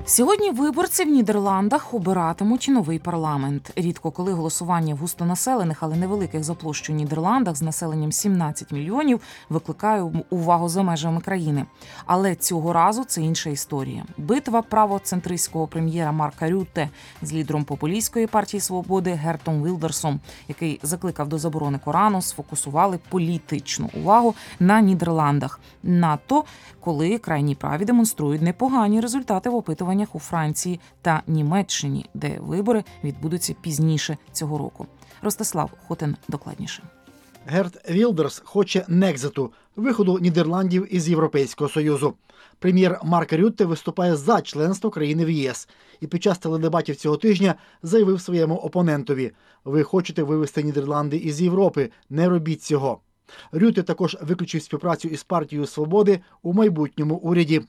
Сьогодні виборці в Нідерландах обиратимуть новий парламент. Рідко коли голосування в густонаселених, але невеликих за площею Нідерландах з населенням 17 мільйонів викликає увагу за межами країни. Але цього разу це інша історія. Битва правоцентристського прем'єра Марка Рютте з лідером популістської партії «Свободи» Гертом Вілдерсом, який закликав до заборони Корану, сфокусували політичну увагу на Нідерландах. Надто, коли крайні праві демонструють непогані результати в опитуваннях у Франції та Німеччині, де вибори відбудуться пізніше цього року. Ростислав Хотин докладніше. Герт Вілдерс хоче Некзиту – виходу Нідерландів із Європейського Союзу. Прем'єр Марк Рютте виступає за членство країни в ЄС і під час теледебатів цього тижня заявив своєму опонентові: «Ви хочете вивести Нідерланди із Європи, не робіть цього». Рютте також виключив співпрацю із партією «Свободи» у майбутньому уряді.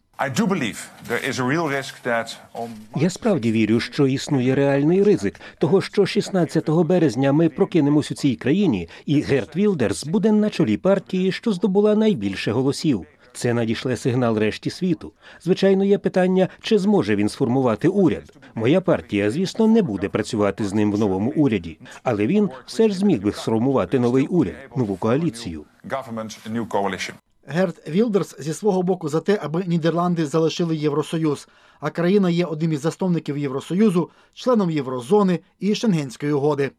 Я справді вірю, що існує реальний ризик того, що 16 березня ми прокинемось у цій країні, і Герт Вілдерс буде на чолі партії, що здобула найбільше голосів. Це надішле сигнал решті світу. Звичайно, є питання, чи зможе він сформувати уряд. Моя партія, звісно, не буде працювати з ним в новому уряді. Але він все ж зміг би сформувати новий уряд, нову коаліцію. Герт Вілдерс зі свого боку за те, аби Нідерланди залишили Євросоюз, а країна є одним із засновників Євросоюзу, членом Єврозони і Шенгенської угоди.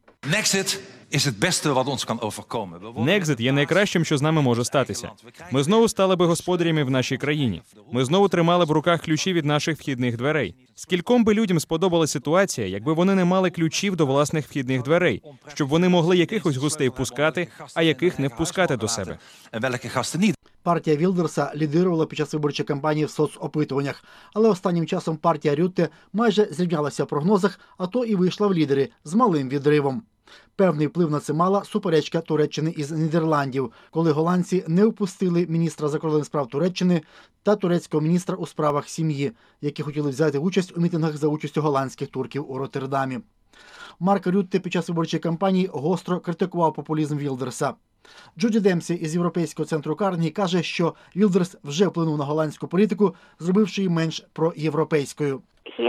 Некзит є найкращим, що з нами може статися. Ми знову стали би господарями в нашій країні. Ми знову тримали б в руках ключі від наших вхідних дверей. Скільком би людям сподобалася ситуація, якби вони не мали ключів до власних вхідних дверей, щоб вони могли якихось гостей впускати, а яких не впускати до себе. Партія Вілдерса лідирувала під час виборчої кампанії в соцопитуваннях, але останнім часом партія Рютте майже зрівнялася в прогнозах, а то і вийшла в лідери з малим відривом. Певний вплив на це мала суперечка Туреччини із Нідерландів, коли голландці не впустили міністра закордонних справ Туреччини та турецького міністра у справах сім'ї, які хотіли взяти участь у мітингах за участю голландських турків у Роттердамі. Марк Рютте під час виборчої кампанії гостро критикував популізм Вілдерса. Джуді Демсі із Європейського центру Карнегі каже, що Вілдерс вже вплинув на голландську політику, зробивши її менш проєвропейською.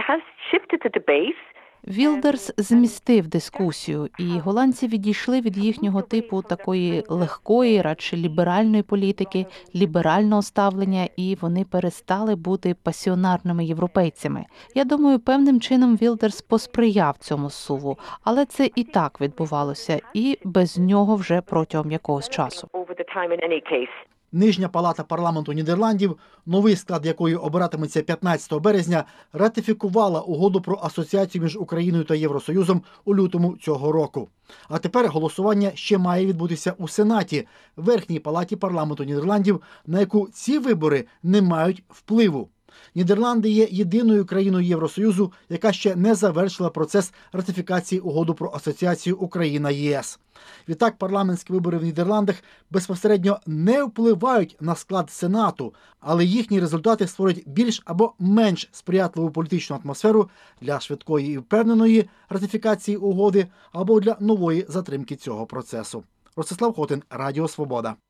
Вілдерс змістив дискусію, і голландці відійшли від їхнього типу такої легкої, радше ліберальної політики, ліберального ставлення, і вони перестали бути пасіонарними європейцями. Я думаю, певним чином Вілдерс посприяв цьому зсуву, але це і так відбувалося, і без нього вже протягом якогось часу. Нижня палата парламенту Нідерландів, новий склад якої обиратиметься 15 березня, ратифікувала угоду про асоціацію між Україною та Євросоюзом у лютому цього року. А тепер голосування ще має відбутися у Сенаті, верхній палаті парламенту Нідерландів, на яку ці вибори не мають впливу. Нідерланди є єдиною країною Євросоюзу, яка ще не завершила процес ратифікації угоди про асоціацію Україна-ЄС. Відтак, парламентські вибори в Нідерландах безпосередньо не впливають на склад Сенату, але їхні результати створюють більш або менш сприятливу політичну атмосферу для швидкої і впевненої ратифікації угоди або для нової затримки цього процесу. Ростислав Хотин, Радіо Свобода.